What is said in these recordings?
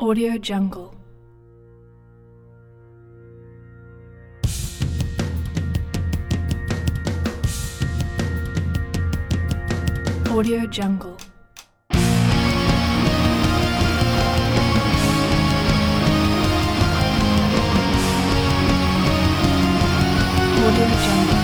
Audio Jungle. Audio Jungle. Audio Jungle.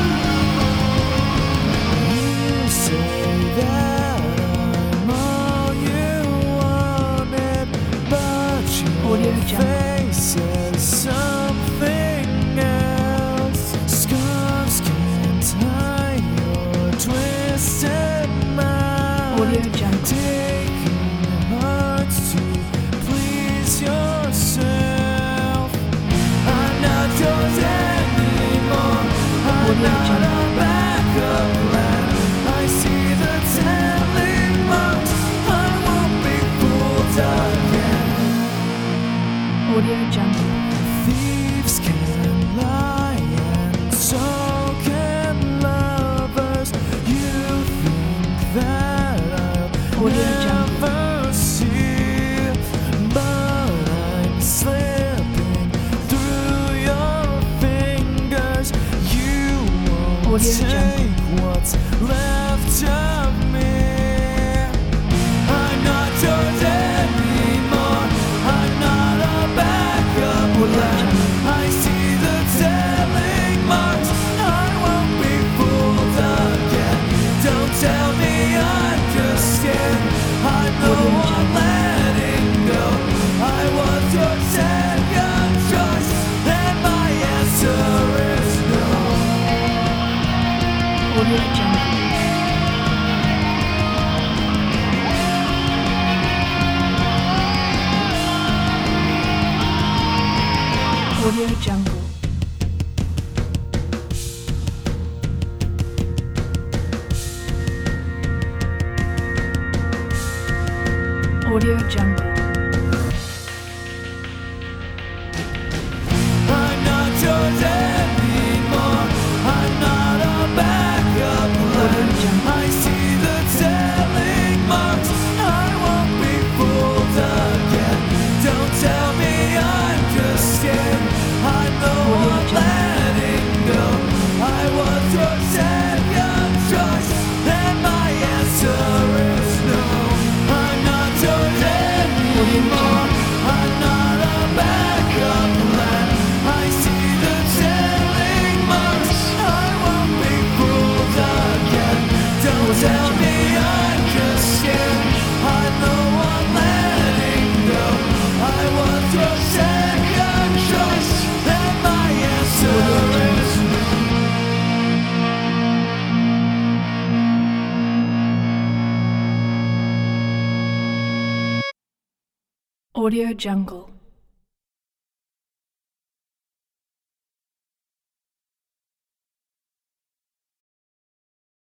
You say that I'm all you wanted, but your Audio Jungle. face is something else. Scarves can't tie your twisted mind. Audio Jungle. Taking hearts to please yourself. I'm not yours anymore. I'm Audio not Jungle. a backup plan. I see the telling marks. I won't be fooled again. Audio Jungle. Thieves can lie and so can lovers. You think that I'll Audio Jungle. never see, but I'm slipping through your fingers. You won't Audio take Jungle. what's left of me. I'm not yours anymore. I'm not a backup plan. I see the telling marks. I won't be fooled again. Don't tell me I'm just scared. I'm the Audio one Jungle. letting go. I was your second choice, and my answer is no. Audio Jungle. Audio Jungle. Audio Jungle. I'm not yours anymore. I'm not a backup plan. I see the telling marks. I won't be fooled again. Don't tell me I'm just scared. I'm the one letting go. I was your second choice, and my answer is no. I'm not yours anymore. I'm not a backup plan. I see the telling marks. I won't be fooled again. Don't tell me I'm just scared. I'm the one letting go. I was your second choice, and my answer is no. Audio Jungle.